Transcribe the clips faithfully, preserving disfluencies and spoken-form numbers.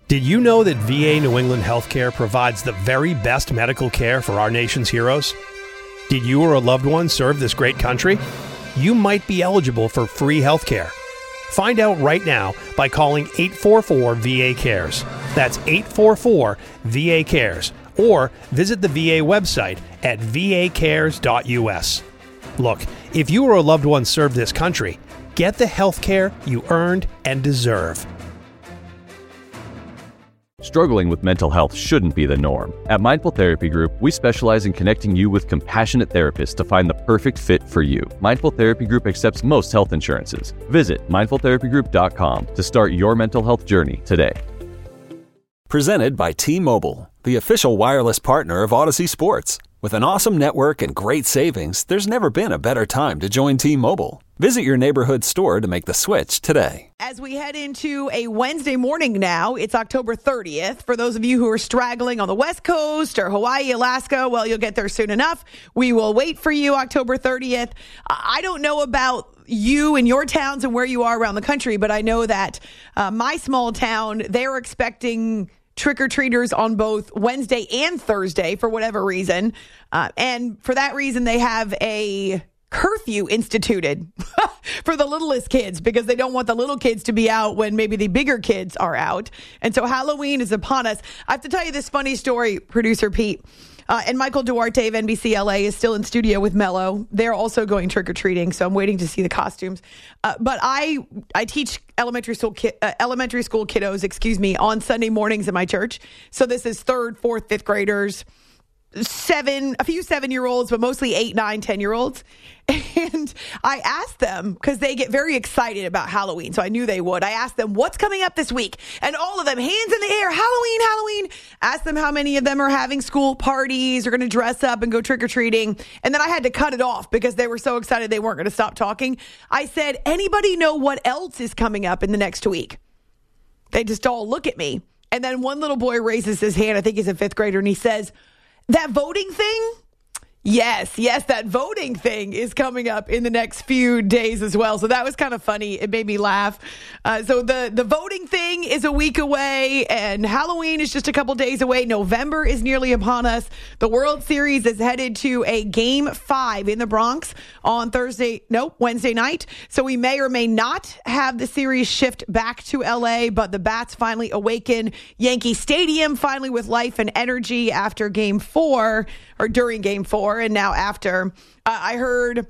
Did you know that V A New England Healthcare provides the very best medical care for our nation's heroes? Did you or a loved one serve this great country? You might be eligible for free healthcare. Find out right now by calling eight four four V A cares. That's eight four four V A cares. Or visit the V A website at v a cares dot u s. Look, if you or a loved one served this country, get the healthcare you earned and deserve. Struggling with mental health shouldn't be the norm. At Mindful Therapy Group, we specialize in connecting you with compassionate therapists to find the perfect fit for you. Mindful Therapy Group accepts most health insurances. Visit mindful therapy group dot com to start your mental health journey today. Presented by T-Mobile, the official wireless partner of Odyssey Sports. With an awesome network and great savings, there's never been a better time to join T-Mobile. Visit your neighborhood store to make the switch today. As we head into a Wednesday morning now, it's October thirtieth. For those of you who are straggling on the West Coast or Hawaii, Alaska, well, you'll get there soon enough. We will wait for you October thirtieth. I don't know about you and your towns and where you are around the country, but I know that uh, my small town, they're expecting trick-or-treaters on both Wednesday and Thursday for whatever reason. Uh, and for that reason, they have a curfew instituted for the littlest kids because they don't want the little kids to be out when maybe the bigger kids are out. And so Halloween is upon us. I have to tell you this funny story, producer Pete. Uh, and Michael Duarte of N B C L A is still in studio with Mello. They're also going trick-or-treating, so I'm waiting to see the costumes. Uh, but I I teach elementary school ki- uh, elementary school kiddos, excuse me, on Sunday mornings at my church. So this is third, fourth, fifth graders, seven, a few seven-year-olds, but mostly eight, nine, ten-year-olds. And I asked them, because they get very excited about Halloween, so I knew they would. I asked them, what's coming up this week? And all of them, hands in the air, Halloween, Halloween. Asked them how many of them are having school parties, or going to dress up and go trick-or-treating. And then I had to cut it off because they were so excited they weren't going to stop talking. I said, anybody know what else is coming up in the next week? They just all look at me. And then one little boy raises his hand, I think he's a fifth grader, and he says, that voting thing? Yes, yes, that voting thing is coming up in the next few days as well. So that was kind of funny. It made me laugh. Uh, so the, the voting thing is a week away, and Halloween is just a couple days away. November is nearly upon us. The World Series is headed to a game five in the Bronx on Thursday, nope, Wednesday night. So we may or may not have the series shift back to L A, but the bats finally awaken Yankee Stadium finally with life and energy after game four, or during game four. And now after, uh, I heard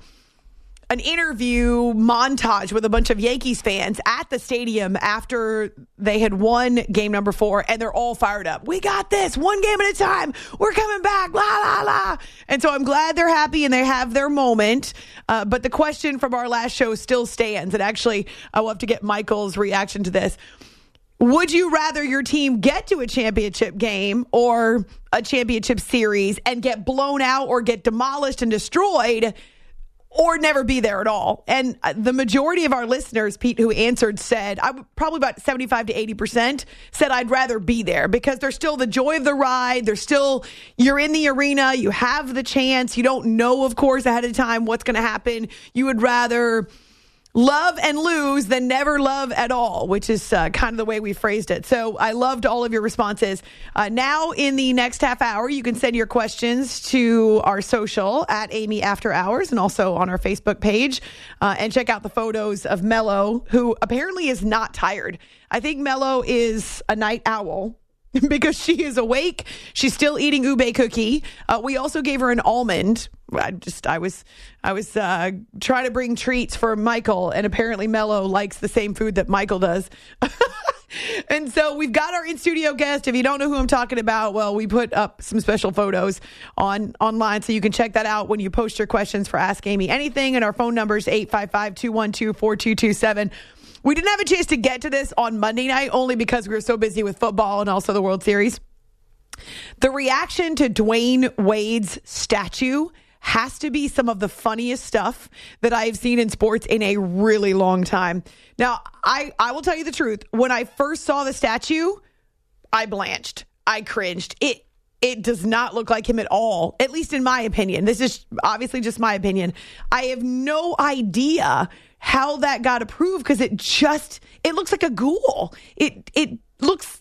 an interview montage with a bunch of Yankees fans at the stadium after they had won game number four, and they're all fired up. We got this, one game at a time. We're coming back, la, la, la. And so I'm glad they're happy and they have their moment. Uh, but the question from our last show still stands. And actually, I will have to get Michael's reaction to this. Would you rather your team get to a championship game or a championship series and get blown out or get demolished and destroyed, or never be there at all? And the majority of our listeners, Pete, who answered, said, I probably about seventy-five to eighty percent said I'd rather be there because there's still the joy of the ride. There's still, you're in the arena. You have the chance. You don't know, of course, ahead of time what's going to happen. You would rather love and lose than never love at all, which is uh, kind of the way we phrased it. So I loved all of your responses. Uh, now in the next half hour, you can send your questions to our social at Amy After Hours and also on our Facebook page, uh, and check out the photos of Mello, who apparently is not tired. I think Mello is a night owl because she is awake. She's still eating ube cookie. Uh, we also gave her an almond. I just, I was, I was uh, trying to bring treats for Michael, and apparently Mello likes the same food that Michael does. And so we've got our in-studio guest. If you don't know who I'm talking about, well, we put up some special photos on online, so you can check that out when you post your questions for Ask Amy Anything. And our phone number is eight five five, two one two, four two two seven. We didn't have a chance to get to this on Monday night, only because we were so busy with football and also the World Series. The reaction to Dwayne Wade's statue has to be some of the funniest stuff that I've seen in sports in a really long time. Now, I, I will tell you the truth. When I first saw the statue, I blanched. I cringed. It it does not look like him at all, at least in my opinion. This is obviously just my opinion. I have no idea how that got approved because it just, it looks like a ghoul. It it looks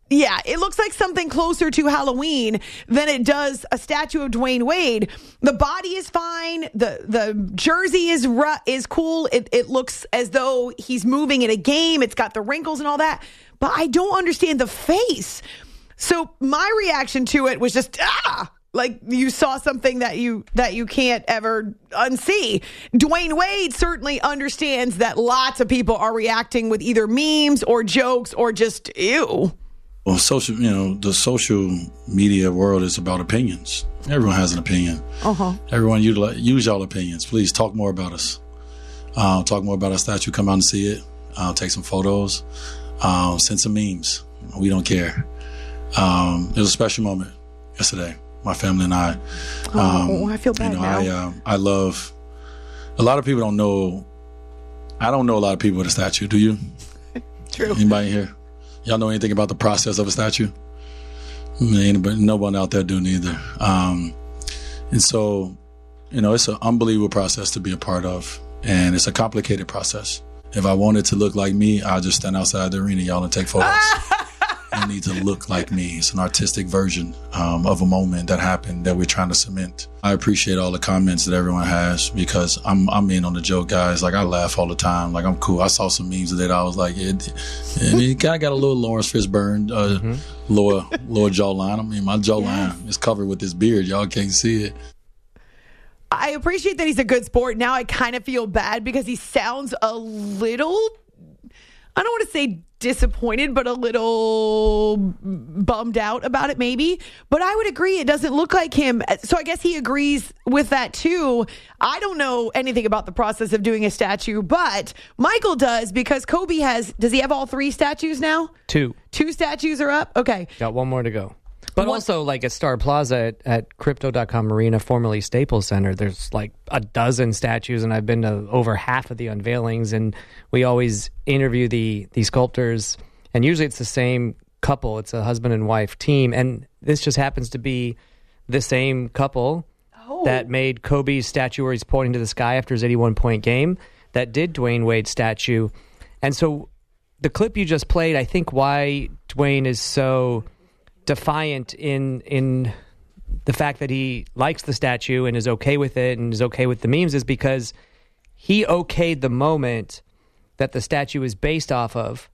Yeah, it looks like something closer to Halloween than it does a statue of Dwayne Wade. The body is fine. The the jersey is ru- is cool. It, it looks as though he's moving in a game. It's got the wrinkles and all that. But I don't understand the face. So my reaction to it was just, ah, like you saw something that you that you can't ever unsee. Dwayne Wade certainly understands that lots of people are reacting with either memes or jokes or just, ew. Well, social, you know, the social media world is about opinions. Everyone has an opinion. Uh-huh. Everyone utilize, use y'all opinions. Please talk more about us. Uh, talk more about our statue. Come out and see it. Uh, take some photos. Uh, send some memes. We don't care. Um, it was a special moment yesterday. My family and I. Um, oh, I feel bad you know, now. I, uh, I love. A lot of people don't know. I don't know a lot of people with a statue. Do you? True. Anybody here? Y'all know anything about the process of a statue? Anybody, no one out there do neither. Um, and so, you know, it's an unbelievable process to be a part of, and it's a complicated process. If I wanted to look like me, I'd just stand outside the arena, y'all, and take photos. I need to look like me. It's an artistic version um, of a moment that happened that we're trying to cement. I appreciate all the comments that everyone has because I'm I'm in on the joke, guys. Like, I laugh all the time. Like, I'm cool. I saw some memes today that I was like, it, it, it kind of got a little Lawrence Fishburne, uh, mm-hmm. lower, lower jawline. I mean, my jawline yes. is covered with this beard. Y'all can't see it. I appreciate that he's a good sport. Now I kind of feel bad because he sounds a little, I don't want to say disappointed, but a little bummed out about it maybe. But I would agree, it doesn't look like him. So I guess he agrees with that too. I don't know anything about the process of doing a statue, but Michael does because Kobe has, does he have all three statues now? Two. Two statues are up? Okay. Got one more to go. But One, also, like at Star Plaza at, at Crypto dot com Arena, formerly Staples Center, there's like a dozen statues, and I've been to over half of the unveilings, and we always interview the, the sculptors, and usually it's the same couple. It's a husband and wife team, and this just happens to be the same couple oh. that made Kobe's statue where he's pointing to the sky after his eighty-one point game, that did Dwayne Wade's statue. And so the clip you just played, I think why Dwayne is so defiant in in the fact that he likes the statue and is okay with it and is okay with the memes is because he okayed the moment that the statue is based off of,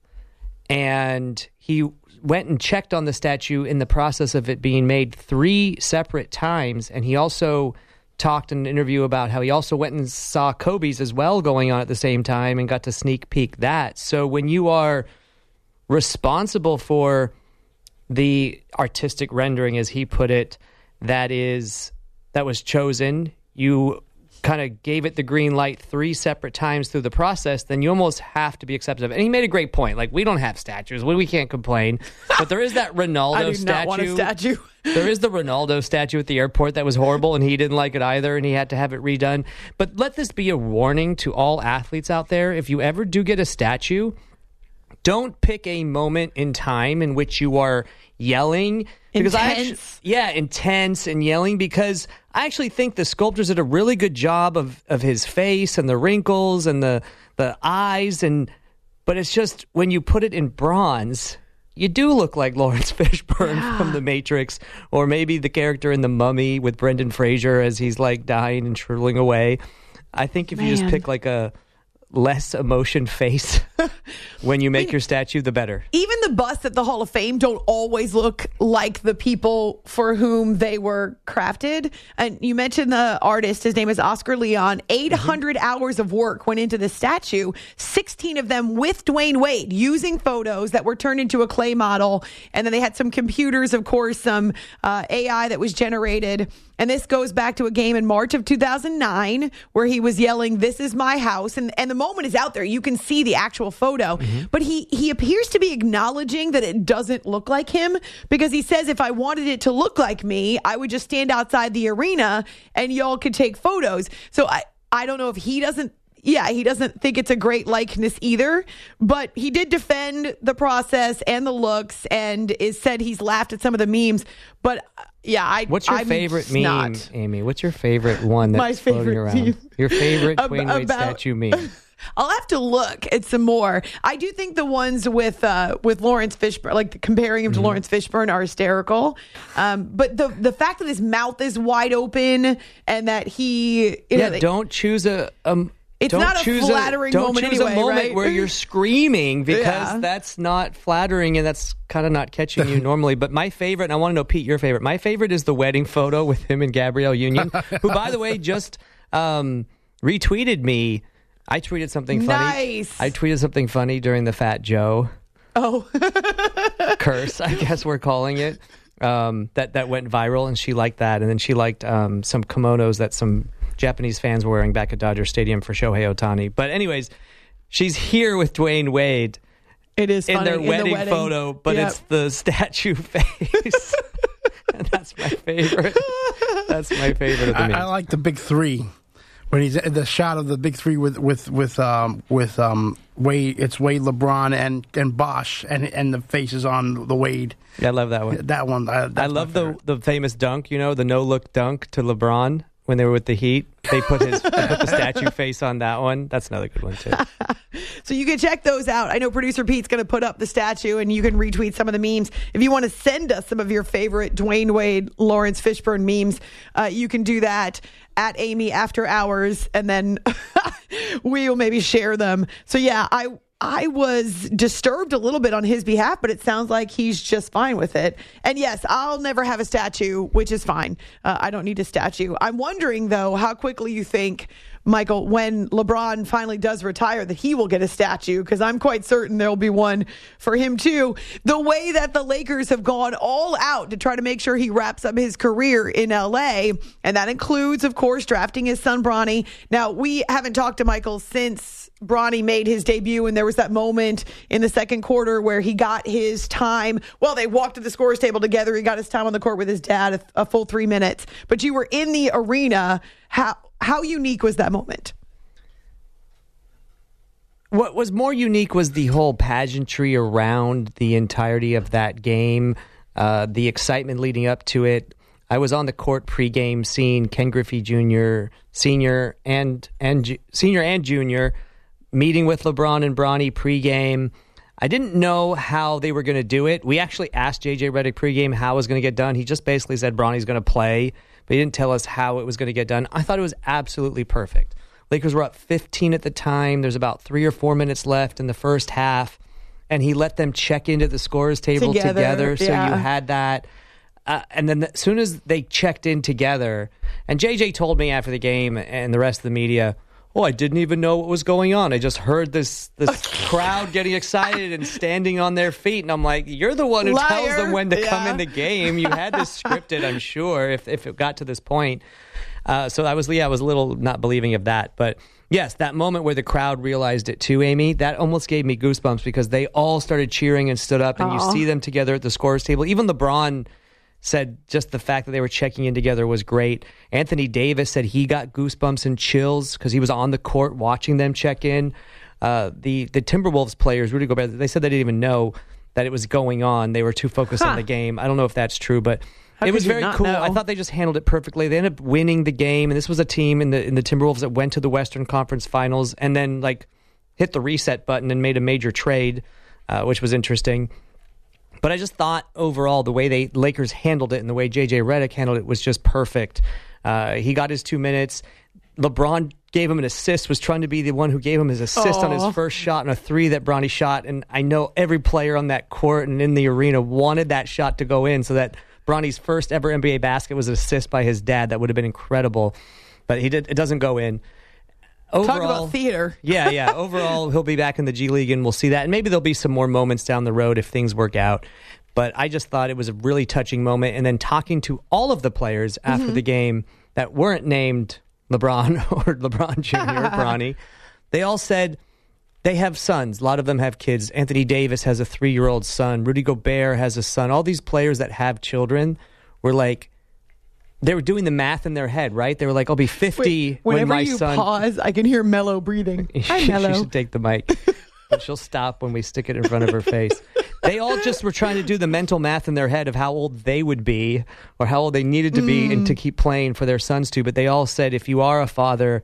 and he went and checked on the statue in the process of it being made three separate times, and he also talked in an interview about how he also went and saw Kobe's as well going on at the same time and got to sneak peek that. So when you are responsible for the artistic rendering, as he put it, that is that was chosen, you kind of gave it the green light three separate times through the process, then you almost have to be accepted of it. And he made a great point. Like, we don't have statues. We, we can't complain. But there is that Ronaldo I do statue. Not want a statue. There is the Ronaldo statue at the airport that was horrible, and he didn't like it either, and he had to have it redone. But let this be a warning to all athletes out there. If you ever do get a statue, don't pick a moment in time in which you are yelling. Because intense. I actually, yeah, intense and yelling, because I actually think the sculptors did a really good job of, of his face and the wrinkles and the, the eyes. And but it's just when you put it in bronze, you do look like Lawrence Fishburne yeah. from The Matrix, or maybe the character in The Mummy with Brendan Fraser as he's like dying and shriveling away. I think if Man. you just pick like a less emotion face when you make your statue, the better. Even the busts at the Hall of Fame don't always look like the people for whom they were crafted. And you mentioned the artist, his name is Oscar Leon. eight hundred mm-hmm. hours of work went into the statue, sixteen of them with Dwayne Wade, using photos that were turned into a clay model. And then they had some computers, of course, some uh, A I that was generated. And this goes back to a game in March of two thousand nine where he was yelling, "This is my house." And and the moment is out there. You can see the actual photo. Mm-hmm. But he, he appears to be acknowledging that it doesn't look like him, because he says, if I wanted it to look like me, I would just stand outside the arena and y'all could take photos. So I, I don't know if he doesn't Yeah, he doesn't think it's a great likeness either, but he did defend the process and the looks, and is said he's laughed at some of the memes. But uh, yeah, I. What's your I'm favorite meme, not. Amy? What's your favorite one that's My floating favorite around? meme. Your favorite Dwayne Wade about, statue meme? I'll have to look at some more. I do think the ones with uh, with Lawrence Fishburne, like comparing him to mm-hmm. Lawrence Fishburne, are hysterical. Um, but the the fact that his mouth is wide open and that he, you yeah, know, they, don't choose a. Um, it's don't not a choose flattering a, moment Don't choose anyway, a moment right? where you're screaming because Yeah. that's not flattering and that's kind of not catching you normally. But my favorite, and I want to know, Pete, your favorite. My favorite is the wedding photo with him and Gabrielle Union, who, by the way, just um, retweeted me. I tweeted something funny. Nice. I tweeted something funny during the Fat Joe Oh, curse, I guess we're calling it. Um, that that went viral, and she liked that, and then she liked um, some kimonos that some Japanese fans were wearing back at Dodger Stadium for Shohei Ohtani. But anyways, she's here with Dwayne Wade it is in funny. their in wedding, the wedding photo, but Yep. it's the statue face. And that's my favorite. That's my favorite of the I, memes. I like the big three. When he's the shot of the big three with with with um with um Wade, it's Wade, LeBron, and and Bosh, and and the faces on the Wade. Yeah, I love that one. That one. Uh, I love the the famous dunk. You know, the no look dunk to LeBron when they were with the Heat. They put his they put the statue face on that one. That's another good one too. So you can check those out. I know producer Pete's going to put up the statue, and you can retweet some of the memes. If you want to send us some of your favorite Dwayne Wade, Lawrence Fishburne memes, uh, you can do that at Amy After Hours, and then we will maybe share them. So yeah, I I was disturbed a little bit on his behalf, but it sounds like he's just fine with it. And yes, I'll never have a statue, which is fine. Uh, I don't need a statue. I'm wondering, though, how quickly you think, Michael, when LeBron finally does retire, that he will get a statue, because I'm quite certain there'll be one for him, too. The way that the Lakers have gone all out to try to make sure he wraps up his career in L A, and that includes, of course, drafting his son, Bronny. Now, we haven't talked to Michael since Bronny made his debut, and there was that moment in the second quarter where he got his time. Well, they walked to the scorer's table together. He got his time on the court with his dad, a, a full three minutes. But you were in the arena. How how unique was that moment? What was more unique was the whole pageantry around the entirety of that game, uh, the excitement leading up to it. I was on the court pregame seeing Ken Griffey Junior, senior and and senior and junior, meeting with LeBron and Bronny pregame. I didn't know how they were going to do it. We actually asked J J Redick pregame how it was going to get done. He just basically said Bronny's going to play, but he didn't tell us how it was going to get done. I thought it was absolutely perfect. Lakers were up fifteen at the time. There's about three or four minutes left in the first half, and he let them check into the scorer's table together. together so yeah. you had that. Uh, and then as soon as they checked in together, and J J told me after the game and the rest of the media, oh, I didn't even know what was going on. I just heard this this crowd getting excited and standing on their feet. And I'm like, you're the one who Liar. tells them when to Yeah. come in the game. You had this scripted, I'm sure, if, if it got to this point. Uh, so I was, yeah, I was a little not believing of that. But yes, that moment where the crowd realized it too, Amy, that almost gave me goosebumps because they all started cheering and stood up. And Aww. you see them together at the scorer's table. Even LeBron said just the fact that they were checking in together was great. Anthony Davis said he got goosebumps and chills because he was on the court watching them check in. Uh, the the Timberwolves players, Rudy Gobert, they said they didn't even know that it was going on. They were too focused Huh. on the game. I don't know if that's true, but How it was could you very not cool. know? I thought they just handled it perfectly. They ended up winning the game, and this was a team in the in the Timberwolves that went to the Western Conference Finals and then like hit the reset button and made a major trade, uh, which was interesting. But I just thought overall the way they Lakers handled it and the way J J Redick handled it was just perfect. Uh, he got his two minutes. LeBron gave him an assist, was trying to be the one who gave him his assist on his Aw. first shot and a three that Bronny shot. And I know every player on that court and in the arena wanted that shot to go in so that Bronny's first ever N B A basket was an assist by his dad. That would have been incredible. But he did. It doesn't go in. Overall, Talk about theater. yeah, yeah. Overall, he'll be back in the G League, and we'll see that. And maybe there'll be some more moments down the road if things work out. But I just thought it was a really touching moment. And then talking to all of the players after Mm-hmm. the game that weren't named LeBron or LeBron Junior or Bronny, they all said they have sons. A lot of them have kids. Anthony Davis has a three-year-old son. Rudy Gobert has a son. All these players that have children were like, they were doing the math in their head, right? They were like, I'll be fifty Wait, when whenever my you son... pause, I can hear Mello breathing. Hi, she, Mello. she should take the mic. But she'll stop when we stick it in front of her face. They all just were trying to do the mental math in their head of how old they would be or how old they needed to be Mm. and to keep playing for their sons to. But they all said, if you are a father,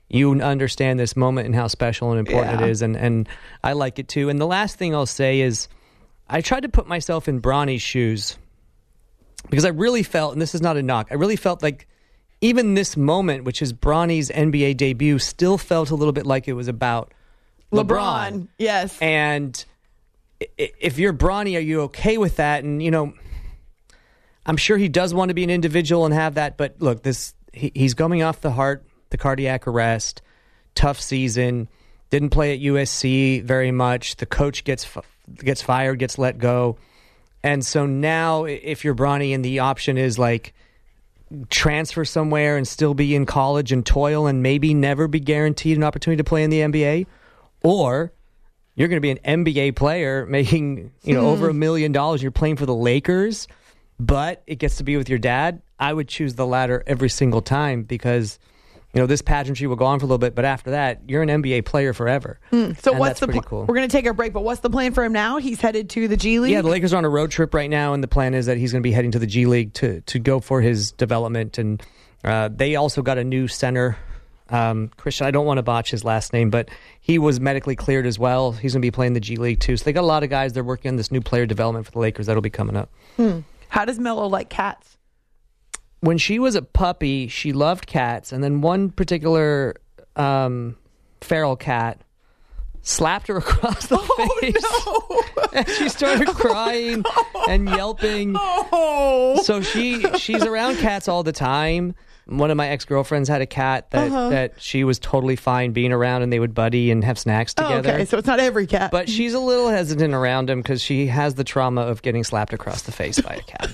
you understand this moment and how special and important Yeah. it is, and, and I like it too. And the last thing I'll say is I tried to put myself in Bronny's shoes because I really felt, and this is not a knock, I really felt like even this moment, which is Bronny's N B A debut, still felt a little bit like it was about LeBron. LeBron, yes. And i- if you're Bronny, are you okay with that? And, you know, I'm sure he does want to be an individual and have that, but look, this he, he's coming off the heart, the cardiac arrest, tough season, didn't play at U S C very much. The coach gets gets fired, gets let go. And so now if you're Bronny and the option is like transfer somewhere and still be in college and toil and maybe never be guaranteed an opportunity to play in the N B A, or you're going to be an N B A player making, you know, mm. over a million dollars. You're playing for the Lakers, but it gets to be with your dad. I would choose the latter every single time because, you know, this pageantry will go on for a little bit, but after that, you're an N B A player forever. Mm. So and what's that's the pretty pl- cool. We're going to take our break, but what's the plan for him now? He's headed to the G League? Yeah, the Lakers are on a road trip right now, and the plan is that he's going to be heading to the G League to, to go for his development. And uh, they also got a new center, um, Christian. I don't want to botch his last name, but he was medically cleared as well. He's going to be playing the G League too. So they got a lot of guys. They're working on this new player development for the Lakers that'll be coming up. Hmm. How does Melo like cats? When she was a puppy, she loved cats, and then one particular um, feral cat slapped her across the Oh, face. no. And she started crying Oh, and yelping. Oh. So she she's around cats all the time. One of my ex-girlfriends had a cat that, Uh-huh. that she was totally fine being around, and they would buddy and have snacks Oh, together. okay, so it's not every cat. But she's a little hesitant around him because she has the trauma of getting slapped across the face by a cat.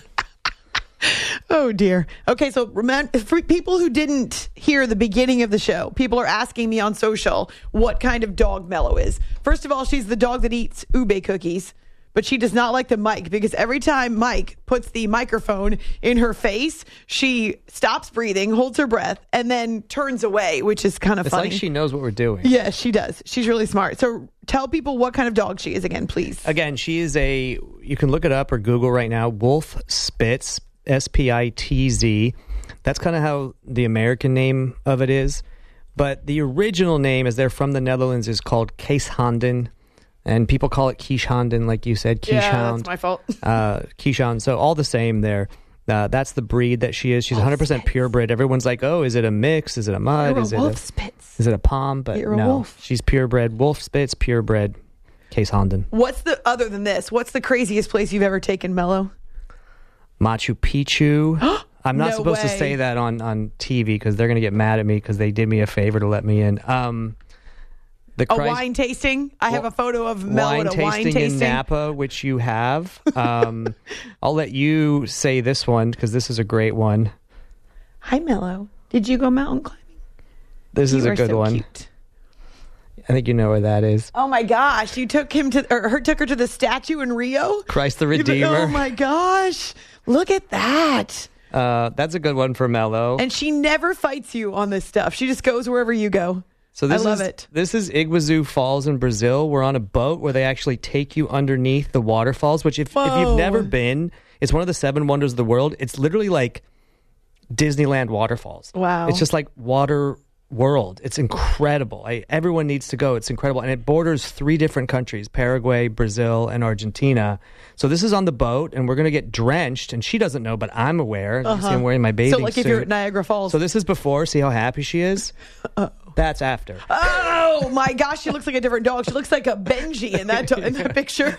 Oh, dear. Okay, so remember, for people who didn't hear the beginning of the show, people are asking me on social what kind of dog Melo is. First of all, she's the dog that eats ube cookies, but she does not like the mic because every time Mike puts the microphone in her face, she stops breathing, holds her breath, and then turns away, which is kind of It's funny. like she knows what we're doing. Yes, she does. She's really smart. So tell people what kind of dog she is again, please. Again, she is a, you can look it up or Google right now, Wolf Spitz, S P I T Z. That's kind of how the American name of it is. But the original name, as they're from the Netherlands, is called Keeshanden. And people call it Keeshanden, like you said, Keeshhound. Yeah, that's my fault. uh, Keeshond. So all the same there. Uh, that's the breed that she is. She's one hundred percent purebred. Everyone's like, oh, is it a mix? Is it a mud? You're a is wolf it a, Spitz. Is it a pom? But You're a no, wolf. she's purebred. Wolf Spitz, purebred, Keeshanden. What's the, other than this, what's the craziest place you've ever taken Melo? Machu Picchu. I'm not No supposed way. to say that on, on T V because they're going to get mad at me because they did me a favor to let me in. Um, the A Christ- wine tasting? I have a photo of Mel wine at a tasting wine in tasting. Napa, which you have. Um, I'll let you say this one because this is a great one. Hi, Mello. Did you go mountain climbing? This is You a are good so one. cute. I think you know where that is. Oh my gosh! You took him to, or her took her to the statue in Rio. Christ the You've been- Redeemer. Oh my gosh! Look at that. Uh, that's a good one for Mello. And she never fights you on this stuff. She just goes wherever you go. So this I love is, it. This is Iguazu Falls in Brazil. We're on a boat where they actually take you underneath the waterfalls, which if, if Whoa. you've never been, it's one of the seven wonders of the world. It's literally like Disneyland waterfalls. Wow. It's just like water world. It's incredible. I, everyone needs to go. It's incredible. And it borders three different countries, Paraguay, Brazil, and Argentina. So this is on the boat, and we're going to get drenched. And she doesn't know, but I'm aware. You see I'm wearing my bathing So like suit. if you're at Niagara Falls. So this is before. See how happy she is? That's after. Oh my gosh, she looks like a different dog. She looks like a Benji in that in that picture.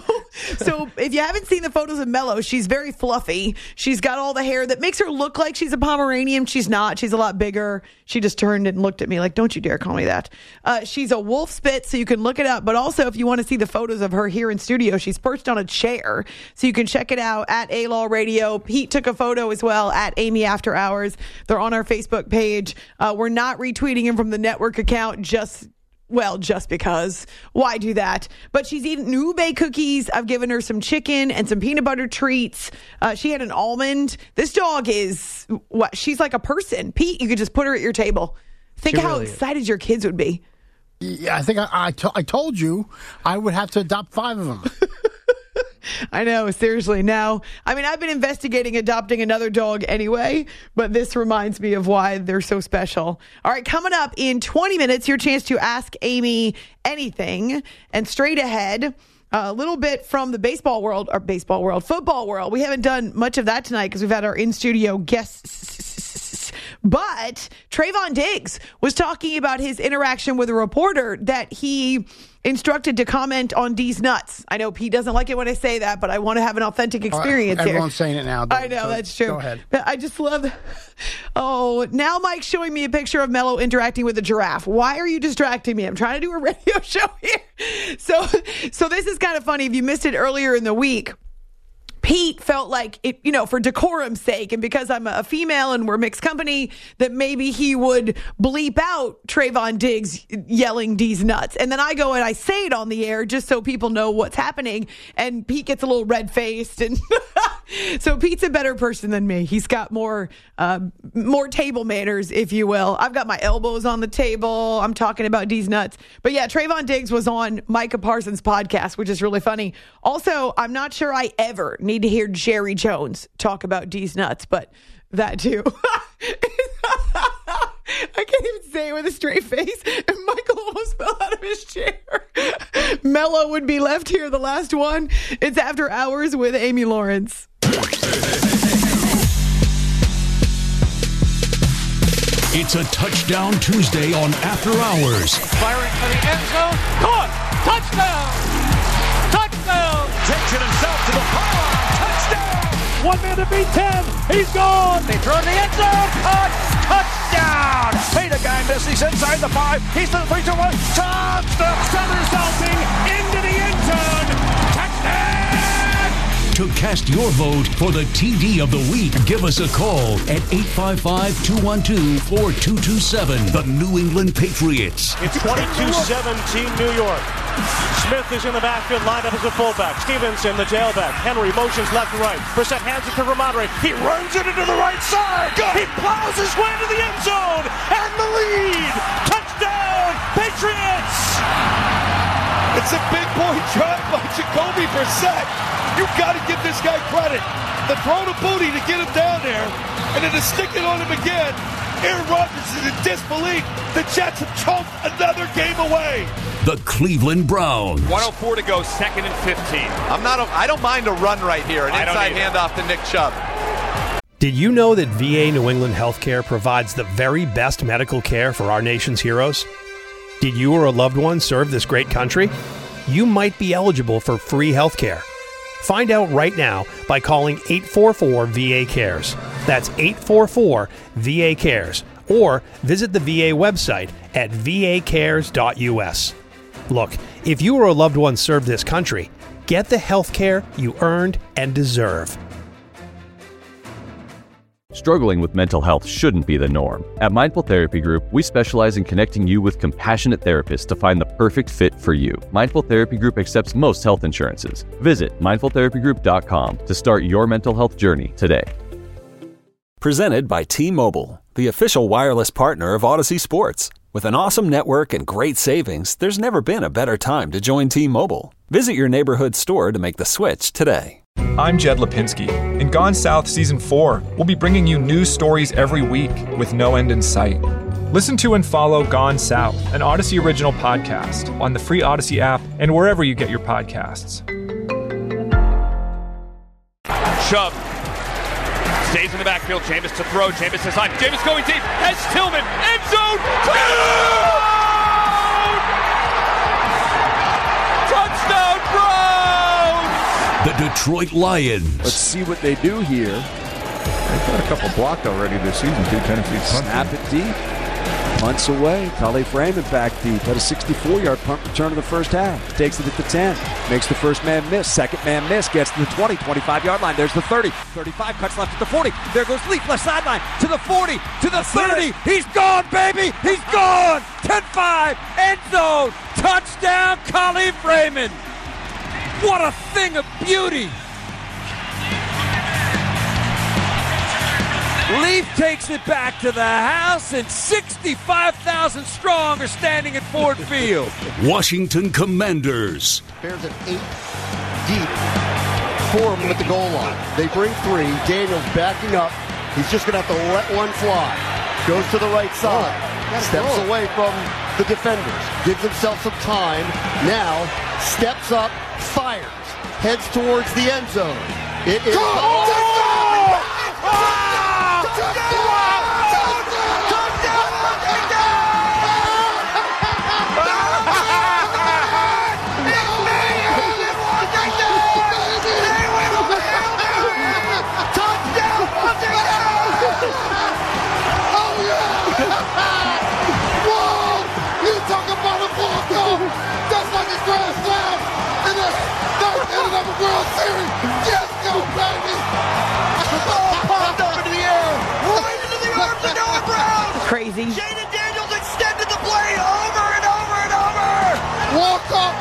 So if you haven't seen the photos of Mello, she's very fluffy. She's got all the hair that makes her look like she's a Pomeranian. She's not. She's a lot bigger. She just turned and looked at me like, don't you dare call me that. Uh, she's a wolf spit, so you can look it up. But also, if you want to see the photos of her here in studio, she's perched on a chair. So you can check it out at A-Law Radio. Pete took a photo as well at Amy After Hours. They're on our Facebook page. Uh, we're not retweeting him from the network account just well just because why do that. But she's eaten ube cookies. I've given her some chicken and some peanut butter treats. Uh, she had an almond. This dog is what she's like a person. Pete, you could just put her at your table. Think She how really is. excited your kids would be. Yeah, I think I, I, to, I told you I would have to adopt five of them. I know, seriously. Now, I mean, I've been investigating adopting another dog anyway, but this reminds me of why they're so special. All right, coming up in twenty minutes, your chance to ask Amy anything. And straight ahead, a little bit from the baseball world, or baseball world, football world. We haven't done much of that tonight because we've had our in-studio guests. But Trayvon Diggs was talking about his interaction with a reporter that he instructed to comment on D's nuts. I know Pete doesn't like it when I say that, but I want to have an authentic experience uh, here. Everyone's saying it now. I know, so that's true. Go ahead. But I just love... Oh, now Mike's showing me a picture of Mello interacting with a giraffe. Why are you distracting me? I'm trying to do a radio show here. So, so this is kind of funny. If you missed it earlier in the week, Pete felt like, it, you know, for decorum's sake, and because I'm a female and we're mixed company, that maybe he would bleep out Trayvon Diggs yelling D's nuts. And then I go and I say it on the air just so people know what's happening. And Pete gets a little red-faced. And so Pete's a better person than me. He's got more, uh, more table manners, if you will. I've got my elbows on the table. I'm talking about D's nuts. But yeah, Trayvon Diggs was on Micah Parsons' podcast, which is really funny. Also, I'm not sure I ever need to hear Jerry Jones talk about D's nuts, but that too. I can't even say it with a straight face, and Michael almost fell out of his chair. Mello would be left here, the last one. It's After Hours with Amy Lawrence. It's a Touchdown Tuesday on After Hours. Firing for the end zone. Caught! Touchdown! Touchdown! Takes it himself to the pylon. Touchdown! One man to beat ten. He's gone. They throw in the end zone. Caught! Touchdown! Hey, the guy missed. He's inside the five. He's to the three, two, one. Touchdown! Somersaulting into the end zone. Touchdown! To cast your vote for the T D of the week, give us a call at eight five five, two one two, four two two seven. The New England Patriots. It's twenty-two seventeen New York. Smith is in the backfield, lined up as a fullback. Stevenson, the tailback. Henry motions left and right. Brissett hands it to Ramadre. He runs it into the right side. Go. He plows his way to the end zone. And the lead. Touchdown, Patriots. It's a big boy drive by Jacoby Brissett. You got to give this guy credit. The throw to Booty to get him down there, and then to stick it on him again. Aaron Rodgers is in disbelief. The Jets have choked another game away. The Cleveland Browns. one oh four to go, second and fifteen. I'm not. A, I don't mind a run right here. An inside handoff to Nick Chubb. Did you know that V A New England Healthcare provides the very best medical care for our nation's heroes? Did you or a loved one serve this great country? You might be eligible for free healthcare. Find out right now by calling eight four four V A cares. That's eight four four V A cares. Or visit the V A website at v a cares dot u s. Look, if you or a loved one served this country, get the health care you earned and deserve. Struggling with mental health shouldn't be the norm. At Mindful Therapy Group, we specialize in connecting you with compassionate therapists to find the perfect fit for you. Mindful Therapy Group accepts most health insurances. Visit mindful therapy group dot com to start your mental health journey today. Presented by T-Mobile, the official wireless partner of Odyssey Sports. With an awesome network and great savings, there's never been a better time to join T-Mobile. Visit your neighborhood store to make the switch today. I'm Jed Lipinski. In Gone South Season four, we'll be bringing you news stories every week with no end in sight. Listen to and follow Gone South, an Odyssey original podcast, on the free Odyssey app and wherever you get your podcasts. Chubb stays in the backfield. Jameis to throw. Jameis has line. Jameis going deep. Has Tillman. End zone. Touchdown, Browns! The Detroit Lions. Let's see what they do here. They've got a couple blocked already this season. Two Tennessee punts. Snap it deep. Punts away. Khalif Raymond back deep. Had a sixty-four-yard punt return in the first half. Takes it at the ten. Makes the first man miss. Second man miss. Gets to the twenty, twenty-five-yard line. There's the thirty. thirty-five. Cuts left at the forty. There goes Leaf. Left sideline. To the forty. To the thirty. He's gone, baby. He's gone. ten five. End zone. Touchdown, Khalif Raymond. What a thing of beauty. Leaf takes it back to the house, and sixty-five thousand strong are standing at Ford Field. Washington Commanders. Bears at eight deep. four of them at the goal line. They bring three. Daniels backing up. He's just going to have to let one fly. Goes to the right side. Oh, steps go. away from the defenders. Gives himself some time. Now steps up, fires. Heads towards the end zone. It is... Go! Oh! World Series. Yes, go, baby. Ball popped up into the air. Right into the arms of Noah Brown. Crazy. Jaden Daniels extended the play over and over and over. Walk-off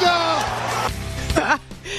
touchdown.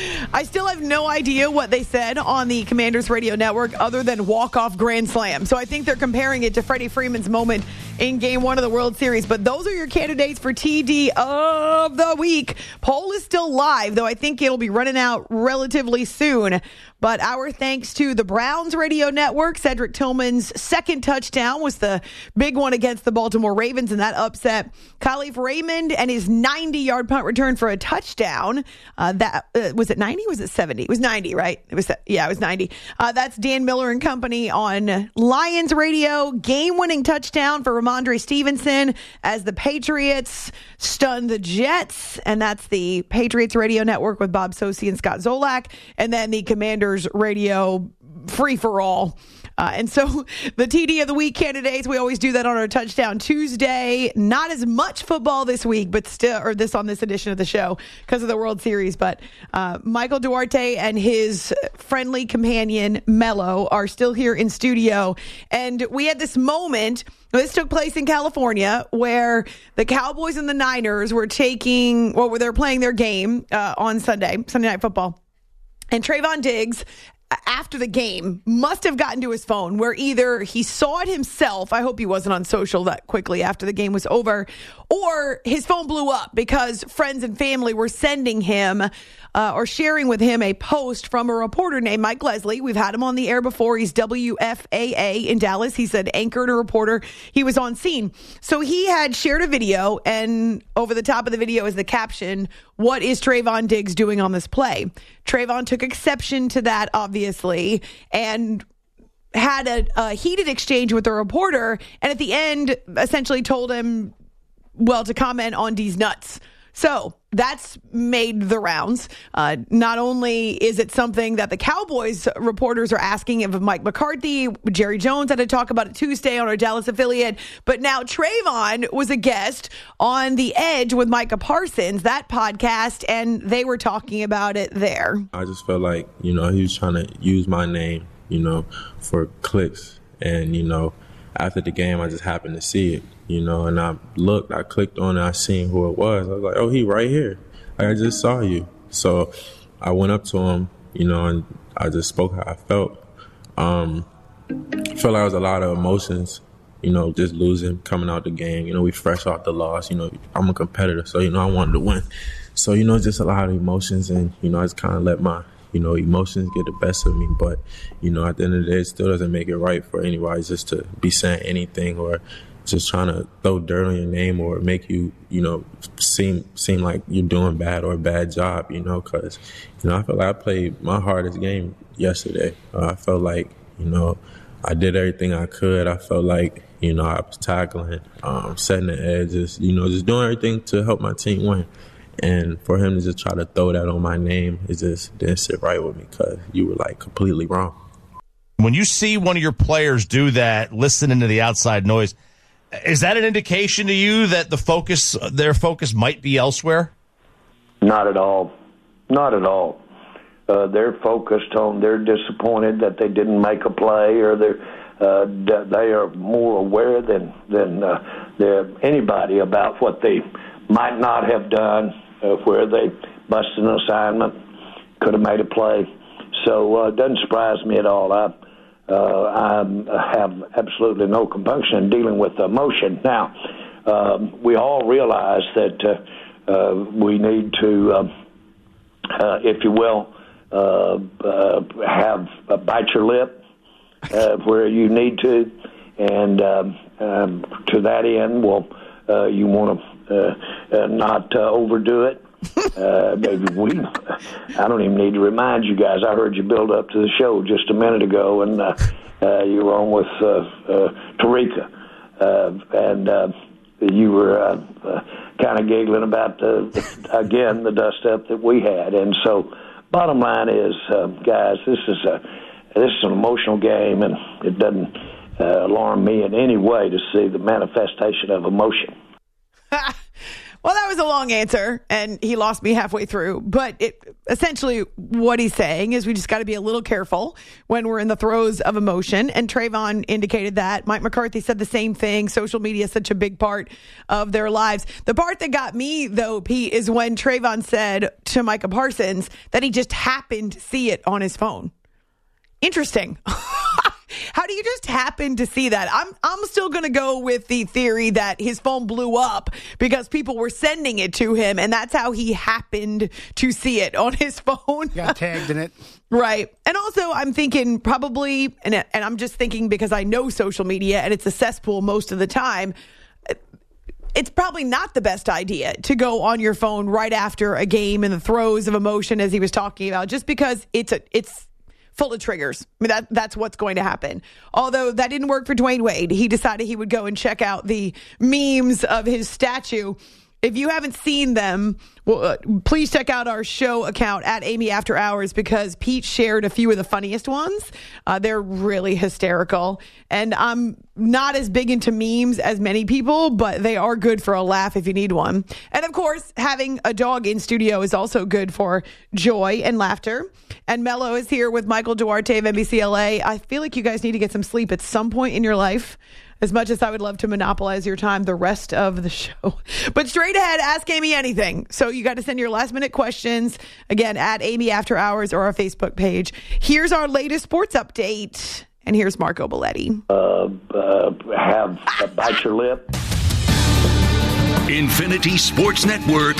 I still have no idea what they said on the Commanders Radio Network other than walk-off grand slam. So I think they're comparing it to Freddie Freeman's moment in game one of the World Series. But those are your candidates for T D of the week. Poll is still live, though I think it'll be running out relatively soon. But our thanks to the Browns Radio Network. Cedric Tillman's second touchdown was the big one against the Baltimore Ravens, and that upset Khalif Raymond and his ninety-yard punt return for a touchdown. Uh, that uh, was it ninety? Was it seventy? It was ninety, right? It was yeah, it was ninety. Uh, that's Dan Miller and company on Lions Radio. Game-winning touchdown for Ramondre Stevenson as the Patriots stunned the Jets, and that's the Patriots Radio Network with Bob Socci and Scott Zolak, and then the Commanders Radio free-for-all. Uh, and so the T D of the week candidates, we always do that on our Touchdown Tuesday. Not as much football this week, but still, or this on this edition of the show because of the World Series. But uh, Michael Duarte and his friendly companion, Mello, are still here in studio. And we had this moment, this took place in California, where the Cowboys and the Niners were taking, well, where they were playing their game uh, on Sunday, Sunday Night Football. And Trayvon Diggs, after the game, must have gotten to his phone where either he saw it himself, I hope he wasn't on social that quickly after the game was over, or his phone blew up because friends and family were sending him uh, or sharing with him a post from a reporter named Mike Leslie. We've had him on the air before. He's W F A A in Dallas. He's an anchor and a reporter. He was on scene. So he had shared a video, and over the top of the video is the caption, "What is Trayvon Diggs doing on this play?" Trayvon took exception to that, obviously, and had a, a heated exchange with the reporter, and at the end essentially told him, well, to comment on D's nuts. So that's made the rounds. Uh, not only is it something that the Cowboys reporters are asking of Mike McCarthy, Jerry Jones had to talk about it Tuesday on our Dallas affiliate, but now Trayvon was a guest on The Edge with Micah Parsons, that podcast, and they were talking about it there. I just felt like, you know, he was trying to use my name, you know, for clicks. And, you know, after the game, I just happened to see it. You know, and I looked, I clicked on it, I seen who it was. I was like, oh, he right here. Like, I just saw you. So I went up to him, you know, and I just spoke how I felt. Um, I felt like there was a lot of emotions, you know, just losing, coming out the game. You know, we fresh off the loss. You know, I'm a competitor, so, you know, I wanted to win. So, you know, just a lot of emotions, and, you know, I just kind of let my, you know, emotions get the best of me. But, you know, at the end of the day, it still doesn't make it right for anybody just to be saying anything or just trying to throw dirt on your name or make you, you know, seem seem like you're doing bad or a bad job, you know, because, you know, I feel like I played my hardest game yesterday. Uh, I felt like, you know, I did everything I could. I felt like, you know, I was tackling, um, setting the edges, you know, just doing everything to help my team win. And for him to just try to throw that on my name, it just didn't sit right with me because you were, like, completely wrong. When you see one of your players do that, listening to the outside noise, is that an indication to you that the focus, their focus might be elsewhere? Not at all. Not at all. Uh, they're focused on, they're disappointed that they didn't make a play, or they're, uh, they are more aware than, than uh, they're anybody about what they might not have done, uh, where they busted an assignment, could have made a play. So uh, it doesn't surprise me at all. I Uh, I have absolutely no compunction in dealing with emotion. Now, um, we all realize that uh, uh, we need to, uh, uh, if you will, uh, uh, have uh, bite your lip uh, where you need to, and um, um, to that end, well, uh, you want to uh, uh, not uh, overdo it. uh, we, I don't even need to remind you guys. I heard you build up to the show just a minute ago, and uh, uh, you were on with uh, uh, Tarika, uh, and uh, you were uh, uh, kind of giggling about the, again the dust up that we had. And so, bottom line is, uh, guys, this is a this is an emotional game, and it doesn't uh, alarm me in any way to see the manifestation of emotion. Well, that was a long answer, and he lost me halfway through. But it, essentially what he's saying is we just got to be a little careful when we're in the throes of emotion. And Trayvon indicated that. Mike McCarthy said the same thing. Social media is such a big part of their lives. The part that got me, though, Pete, is when Trayvon said to Micah Parsons that he just happened to see it on his phone. Interesting. How do you just happen to see that? I'm I'm still going to go with the theory that his phone blew up because people were sending it to him, and that's how he happened to see it on his phone. Got tagged in it. Right. And also, I'm thinking probably, and, and I'm just thinking because I know social media, and it's a cesspool most of the time, it's probably not the best idea to go on your phone right after a game in the throes of emotion, as he was talking about, just because it's a it's full of triggers. I mean, that that's what's going to happen. Although that didn't work for Dwayne Wade. He decided he would go and check out the memes of his statue. If you haven't seen them, well, uh, please check out our show account at Amy After Hours, because Pete shared a few of the funniest ones. Uh, they're really hysterical. And I'm not as big into memes as many people, but they are good for a laugh if you need one. And of course, having a dog in studio is also good for joy and laughter. And Mello is here with Michael Duarte of N B C L A. I feel like you guys need to get some sleep at some point in your life. As much as I would love to monopolize your time the rest of the show. But straight ahead, ask Amy anything. So you got to send your last minute questions, again, at Amy After Hours or our Facebook page. Here's our latest sports update. And here's Marco Belletti. Uh, uh, have uh, bite your lip. Infinity Sports Network.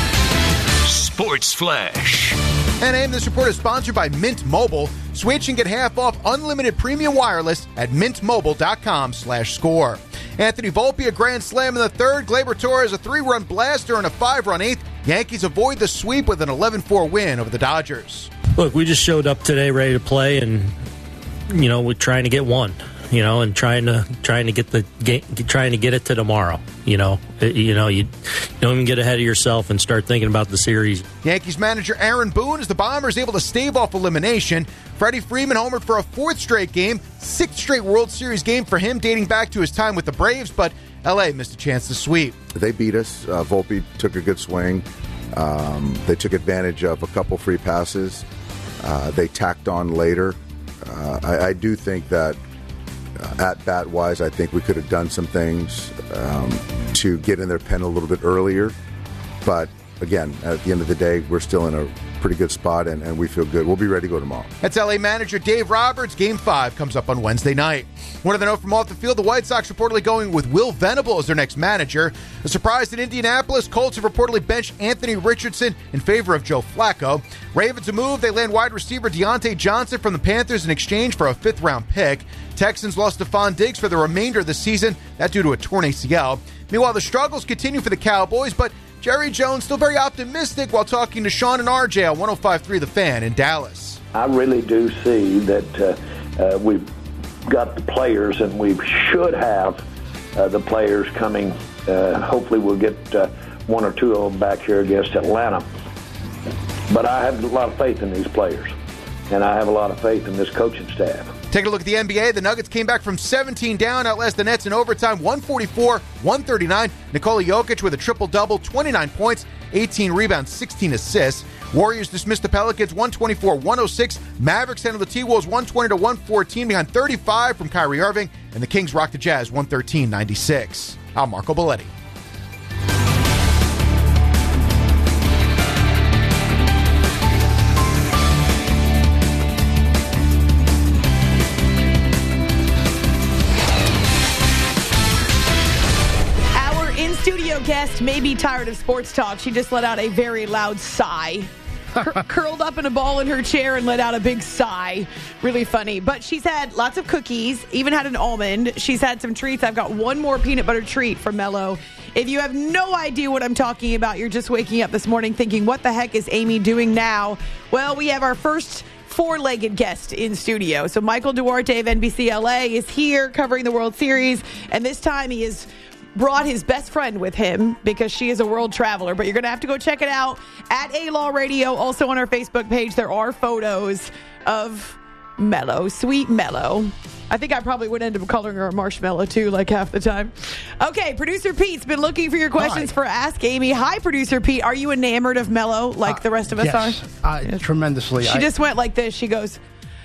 Sports Flash. And A M, this report is sponsored by Mint Mobile. Switch and get half off unlimited premium wireless at mintmobile.com slash score. Anthony Volpe, a grand slam in the third. Gleyber Torres, a three-run blaster and a five-run eighth. Yankees avoid the sweep with an eleven four win over the Dodgers. Look, we just showed up today ready to play, and, you know, we're trying to get one. You know, and trying to trying to get the game, trying to get it to tomorrow. You know, it, you know, you don't even get ahead of yourself and start thinking about the series. Yankees manager Aaron Boone, as the Bombers able to stave off elimination. Freddie Freeman homered for a fourth straight game, sixth straight World Series game for him, dating back to his time with the Braves. But L A missed a chance to sweep. They beat us. Uh, Volpe took a good swing. Um, they took advantage of a couple free passes. Uh, they tacked on later. Uh, I, I do think that. Uh, at bat wise, I think we could have done some things um, to get in their pen a little bit earlier. But again, at the end of the day, we're still in a pretty good spot, and, and we feel good. We'll be ready to go tomorrow. That's L A manager Dave Roberts. Game five comes up on Wednesday night. One other note from off the field, the White Sox reportedly going with Will Venable as their next manager. A surprise in Indianapolis, Colts have reportedly benched Anthony Richardson in favor of Joe Flacco. Ravens a move, they land wide receiver Deontay Johnson from the Panthers in exchange for a fifth-round pick. Texans lost Stephon Diggs for the remainder of the season, that due to a torn A C L. Meanwhile, the struggles continue for the Cowboys, but Jerry Jones still very optimistic while talking to Sean and R J on one oh five point three The Fan in Dallas. I really do see that uh, uh, we've got the players, and we should have uh, the players coming. Uh, hopefully we'll get uh, one or two of them back here against Atlanta. But I have a lot of faith in these players, and I have a lot of faith in this coaching staff. Take a look at the N B A. The Nuggets came back from seventeen down, outlast the Nets in overtime, one forty-four one thirty-nine. Nikola Jokic with a triple-double, twenty-nine points, eighteen rebounds, sixteen assists. Warriors dismissed the Pelicans one twenty-four one oh six. Mavericks handled the T-Wolves one twenty to one fourteen behind thirty-five from Kyrie Irving. And the Kings rocked the Jazz one thirteen ninety-six. I'm Marco Belletti. Guest may be tired of sports talk. She just let out a very loud sigh. cur- curled up in a ball in her chair and let out a big sigh. Really funny. But she's had lots of cookies, even had an almond. She's had some treats. I've got one more peanut butter treat from Mello. If you have no idea what I'm talking about, you're just waking up this morning thinking, what the heck is Amy doing now? Well, we have our first four-legged guest in studio. So Michael Duarte of N B C L A is here covering the World Series, and this time he has brought his best friend with him because she is a world traveler. But you're going to have to go check it out at A-Law Radio. Also on our Facebook page, there are photos of Mello, sweet Mello. I think I probably would end up calling her a marshmallow, too, like half the time. Okay, Producer Pete's been looking for your questions Hi. for Ask Amy. Hi, Producer Pete. Are you enamored of Mello like uh, the rest of us yes, are? Uh, yes, tremendously. She I, just went like this. She goes...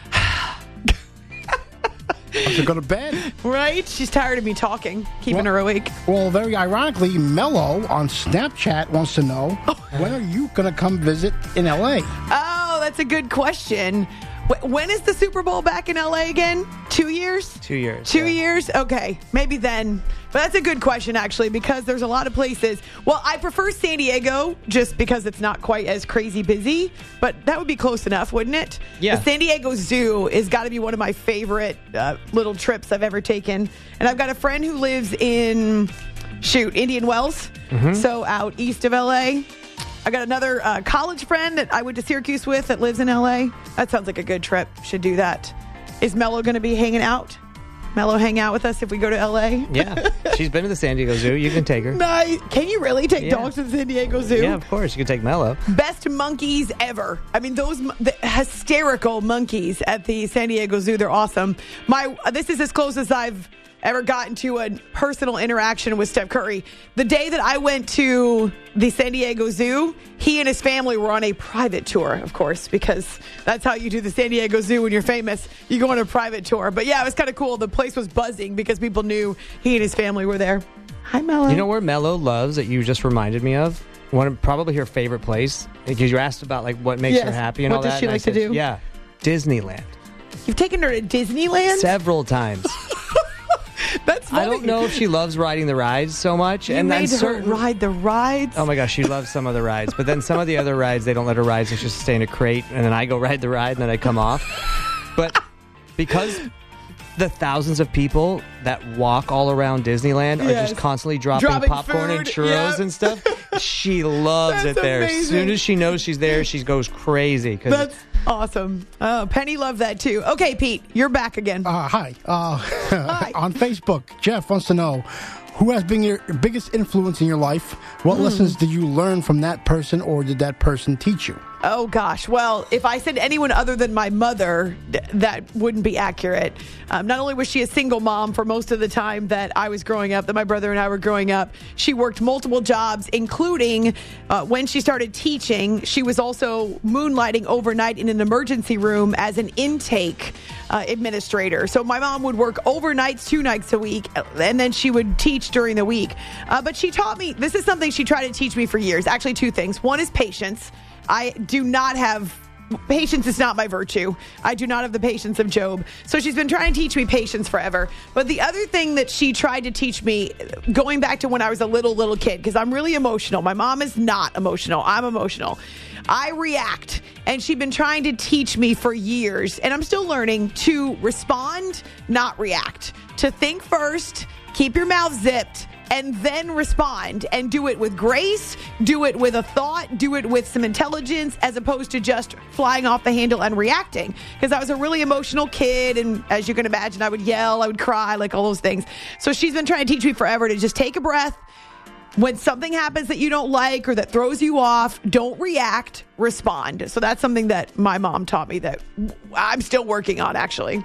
I should go to bed. Right? She's tired of me talking, keeping well, her awake. Well, very ironically, Mello on Snapchat wants to know, when are you going to come visit in L A? Oh, that's a good question. When is the Super Bowl back in L A again? Two years? Two years. Two yeah. years? Okay. Maybe then. But that's a good question, actually, because there's a lot of places. Well, I prefer San Diego just because it's not quite as crazy busy, but that would be close enough, wouldn't it? Yeah. The San Diego Zoo has got to be one of my favorite uh, little trips I've ever taken. And I've got a friend who lives in, shoot, Indian Wells, mm-hmm. so out east of L A. I got another uh, college friend that I went to Syracuse with that lives in L A. That sounds like a good trip. Should do that. Is Mello going to be hanging out? Mello hang out with us if we go to L A? Yeah. She's been to the San Diego Zoo. You can take her. Nice. Can you really take yeah. dogs to the San Diego Zoo? Yeah, of course. You can take Mello. Best monkeys ever. I mean, those the hysterical monkeys at the San Diego Zoo, they're awesome. My This is as close as I've ever gotten to a personal interaction with Steph Curry. The day that I went to the San Diego Zoo, he and his family were on a private tour, of course, because that's how you do the San Diego Zoo when you're famous. You go on a private tour. But yeah, it was kind of cool. The place was buzzing because people knew he and his family were there. Hi, Mello. You know where Mello loves that you just reminded me of? One probably her favorite place, because you asked about like what makes yes. her happy and what all that. What does she like to do? Yeah, Disneyland. You've taken her to Disneyland? Several times. That's funny. I don't know if she loves riding the rides so much. You and made then her certain, ride the rides? Oh my gosh, she loves some of the rides. But then some of the other rides, they don't let her ride, so she has to stay in a crate, and then I go ride the ride, and then I come off. But because the thousands of people that walk all around Disneyland are yes. just constantly dropping, dropping popcorn food. and churros yep. and stuff, she loves That's it there. amazing. As soon as she knows she's there, she goes crazy. Cause That's awesome. Oh, Penny loved that too. Okay, Pete, you're back again. Uh, hi. Uh, hi. On Facebook, Jeff wants to know, who has been your biggest influence in your life? What mm. lessons did you learn from that person, or did that person teach you? Oh, gosh. Well, if I said anyone other than my mother, th- that wouldn't be accurate. Um, not only was she a single mom for most of the time that I was growing up, that my brother and I were growing up, she worked multiple jobs, including uh, when she started teaching, she was also moonlighting overnight in an emergency room as an intake uh, administrator. So my mom would work overnights two nights a week, and then she would teach during the week. Uh, but she taught me, this is something she tried to teach me for years. Actually, two things. One is patience. I do not have, patience is not my virtue. I do not have the patience of Job. So she's been trying to teach me patience forever. But the other thing that she tried to teach me, going back to when I was a little, little kid, because I'm really emotional. My mom is not emotional. I'm emotional. I react. And she'd been trying to teach me for years, and I'm still learning to respond, not react. To think first, keep your mouth zipped, and then respond, and do it with grace, do it with a thought, do it with some intelligence, as opposed to just flying off the handle and reacting. Because I was a really emotional kid, and as you can imagine, I would yell, I would cry, like all those things. So she's been trying to teach me forever to just take a breath. When something happens that you don't like or that throws you off, don't react, respond. So that's something that my mom taught me that I'm still working on, actually.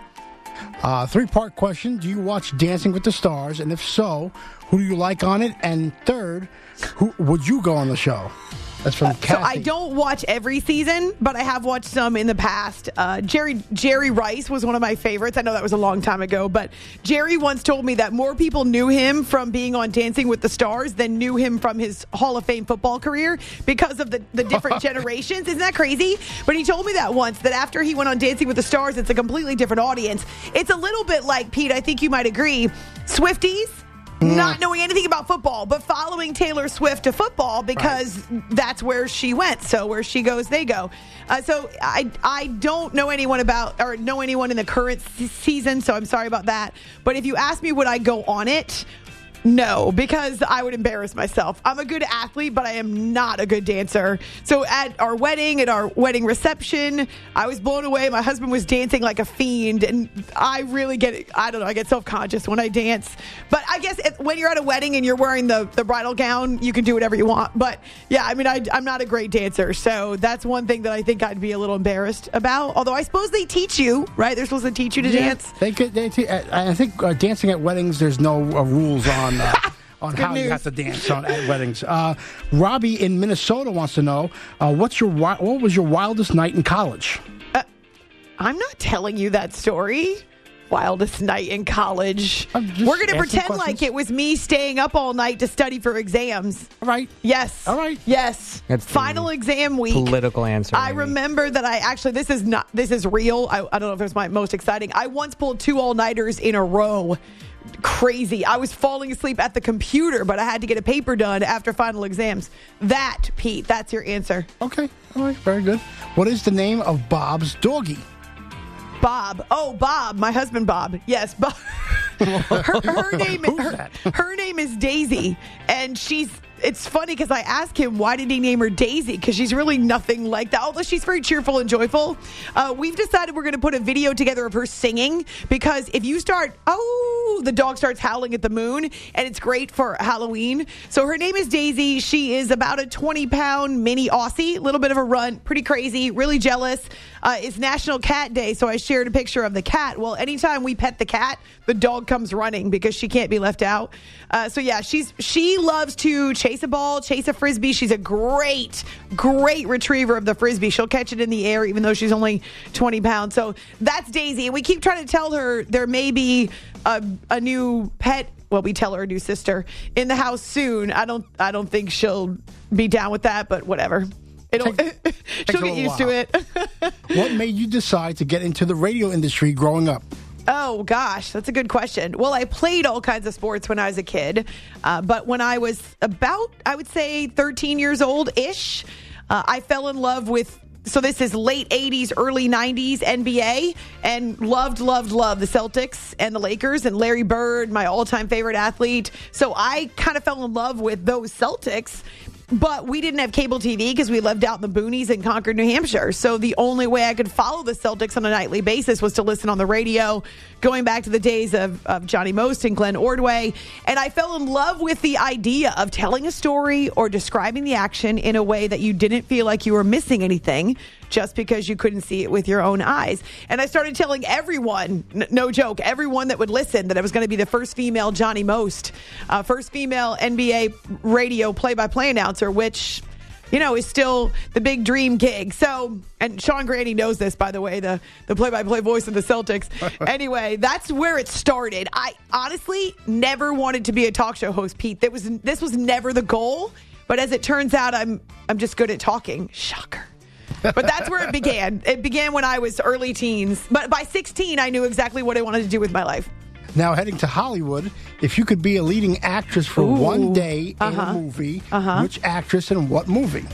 Uh, three-part question. Do you watch Dancing with the Stars? And if so, who do you like on it? And third, who would you go on the show? That's from Kathy. So I don't watch every season, but I have watched some in the past. Uh, Jerry Jerry Rice was one of my favorites. I know that was a long time ago, but Jerry once told me that more people knew him from being on Dancing with the Stars than knew him from his Hall of Fame football career because of the, the different generations. Isn't that crazy? But he told me that once, that after he went on Dancing with the Stars, it's a completely different audience. It's a little bit like, Pete, I think you might agree, Swifties. not knowing anything about football, but following Taylor Swift to football because right. that's where she went. So where she goes, they go. Uh, so I I don't know anyone about or know anyone in the current season, so I'm sorry about that. But if you ask me, would I go on it? No, because I would embarrass myself. I'm a good athlete, but I am not a good dancer. So at our wedding, at our wedding reception, I was blown away. My husband was dancing like a fiend, and I really get, I don't know, I get self-conscious when I dance. But I guess if, when you're at a wedding and you're wearing the, the bridal gown, you can do whatever you want. But yeah, I mean, I, I'm not a great dancer. So that's one thing that I think I'd be a little embarrassed about. Although I suppose they teach you, right? They're supposed to teach you to yeah, dance. They could. They te- I think uh, dancing at weddings, there's no uh, rules on uh, on how news. You have to dance on at weddings. Uh, Robbie in Minnesota wants to know uh, what's your what was your wildest night in college? Uh, I'm not telling you that story. Wildest night in college. We're going to pretend questions. Like it was me staying up all night to study for exams. All right. Yes. All right. Yes. That's Final exam week. Political answer. I remember that I actually, this is not, this is real. I, I don't know if it was my most exciting. I once pulled two all-nighters in a row. Crazy. I was falling asleep at the computer, but I had to get a paper done after final exams. That, Pete, that's your answer. Okay. All right. Very good. What is the name of Bob's doggie? Bob. Oh, Bob. My husband, Bob. Yes, Bob. her, her name. Her, her name is Daisy, and she's. It's funny because I asked him why did he name her Daisy because she's really nothing like that. Although she's very cheerful and joyful. Uh, we've decided we're going to put a video together of her singing because if you start, oh, the dog starts howling at the moon, and it's great for Halloween. So her name is Daisy. She is about a twenty pound mini Aussie, a little bit of a runt, pretty crazy, really jealous. Uh, it's National Cat Day, so I shared a picture of the cat. Well, anytime we pet the cat, the dog comes running because she can't be left out. Uh, so yeah, she's she loves to chase a ball, chase a frisbee. She's a great, great retriever of the frisbee. She'll catch it in the air, even though she's only twenty pounds. So that's Daisy. And we keep trying to tell her there may be a, a new pet. Well, we tell her a new sister in the house soon. I don't, I don't think she'll be down with that, but whatever. It'll, Take, she'll get used while. to it. What made you decide to get into the radio industry growing up? Oh, gosh, that's a good question. Well, I played all kinds of sports when I was a kid. Uh, but when I was about, I would say, thirteen years old-ish, uh, I fell in love with, so this is late eighties, early nineties N B A, and loved, loved, loved the Celtics and the Lakers and Larry Bird, my all-time favorite athlete. So I kind of fell in love with those Celtics. But we didn't have cable T V because we lived out in the boonies in Concord, New Hampshire. So the only way I could follow the Celtics on a nightly basis was to listen on the radio, going back to the days of, of Johnny Most and Glenn Ordway. And I fell in love with the idea of telling a story or describing the action in a way that you didn't feel like you were missing anything just because you couldn't see it with your own eyes. And I started telling everyone, n- no joke, everyone that would listen that I was going to be the first female Johnny Most, uh, first female N B A radio play-by-play announcer, which, you know, is still the big dream gig. So, and Sean Grande knows this, by the way, the, the play-by-play voice of the Celtics. Anyway, that's where it started. I honestly never wanted to be a talk show host, Pete. That was, this was never the goal. But as it turns out, I'm I'm just good at talking. Shocker. But that's where it began. It began when I was early teens. But by sixteen, I knew exactly what I wanted to do with my life. Now, heading to Hollywood, if you could be a leading actress for Ooh. one day Uh-huh. in a movie, Uh-huh. which actress and what movie?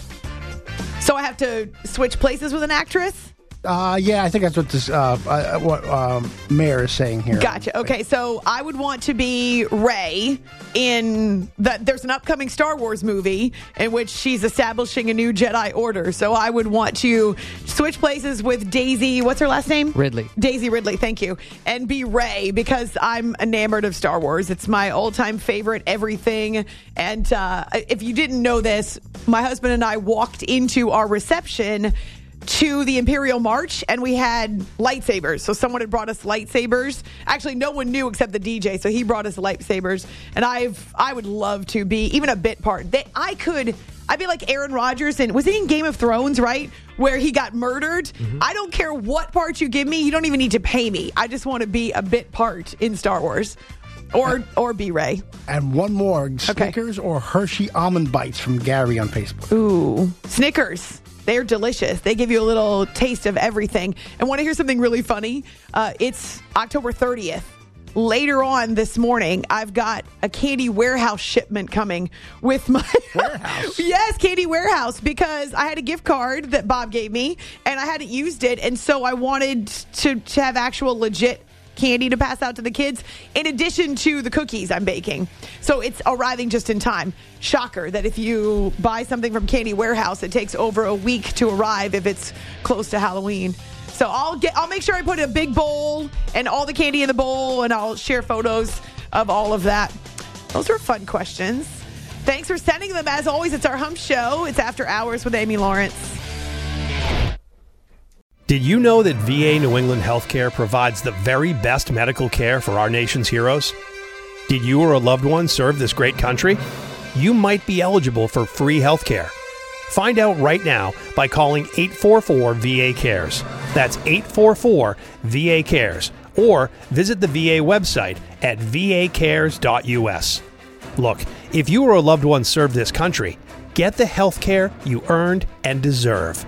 So I have to switch places with an actress? Uh, yeah, I think that's what this uh, uh, what um, Mayor is saying here. Gotcha. Okay, so I would want to be Rey in the, there's an upcoming Star Wars movie in which she's establishing a new Jedi Order. So I would want to switch places with Daisy. What's her last name? Ridley. Daisy Ridley. Thank you. And be Rey because I'm enamored of Star Wars. It's my all-time favorite everything. And uh, if you didn't know this, my husband and I walked into our reception to the Imperial March, and we had lightsabers. So someone had brought us lightsabers. Actually, no one knew except the D J, so he brought us lightsabers. And I've I would love to be even a bit part. They, I could. I'd be like Aaron Rodgers, and was he in Game of Thrones, right? Where he got murdered. Mm-hmm. I don't care what part you give me. You don't even need to pay me. I just want to be a bit part in Star Wars. Or or be Rey. And one more, Snickers okay. or Hershey Almond Bites from Gary on Facebook. Ooh, Snickers. They're delicious. They give you a little taste of everything. And want to hear something really funny? Uh, it's October thirtieth. later on this morning, I've got a Candy Warehouse shipment coming with my Warehouse. Yes, Candy Warehouse, because I had a gift card that Bob gave me and I hadn't used it, and so I wanted to, to have actual legit candy to pass out to the kids in addition to the cookies I'm baking. So it's arriving just in time. Shocker that if you buy something from Candy Warehouse, it takes over a week to arrive if it's close to Halloween. So I'll get I'll make sure I put a big bowl and all the candy in the bowl, and I'll share photos of all of that. Those are fun questions. Thanks for sending them. As always, it's our Hump Show. It's After Hours with Amy Lawrence. Did you know that V A New England Healthcare provides the very best medical care for our nation's heroes? Did you or a loved one serve this great country? You might be eligible for free healthcare. Find out right now by calling eight four four V A Cares. That's eight four four V A Cares. Or visit the V A website at v a cares dot u s. Look, if you or a loved one served this country, get the healthcare you earned and deserve.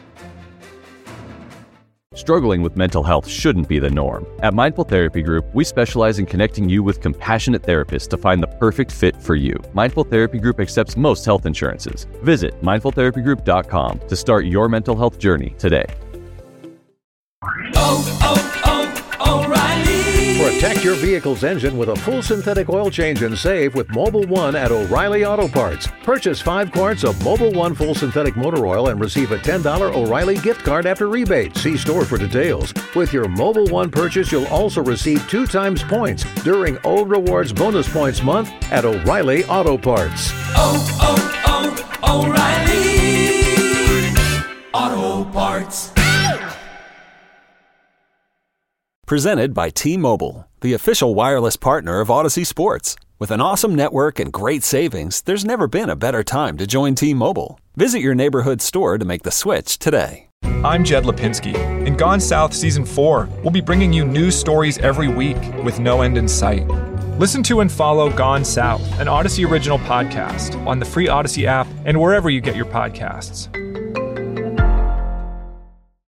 Struggling with mental health shouldn't be the norm. At Mindful Therapy Group, we specialize in connecting you with compassionate therapists to find the perfect fit for you. Mindful Therapy Group accepts most health insurances. Visit mindful therapy group dot com to start your mental health journey today. Oh, oh, oh, O'Reilly. Protect your vehicle's engine with a full synthetic oil change and save with Mobil one at O'Reilly Auto Parts. Purchase five quarts of Mobil one full synthetic motor oil and receive a ten dollars O'Reilly gift card after rebate. See store for details. With your Mobil one purchase, you'll also receive two times points during O Rewards Bonus Points Month at O'Reilly Auto Parts. Oh, oh, oh, O'Reilly Auto Parts. Presented by T-Mobile, the official wireless partner of Odyssey Sports. With an awesome network and great savings, there's never been a better time to join T-Mobile. Visit your neighborhood store to make the switch today. I'm Jed Lipinski. In Gone South Season four, we'll be bringing you new stories every week with no end in sight. Listen to and follow Gone South, an Odyssey original podcast, on the free Odyssey app and wherever you get your podcasts.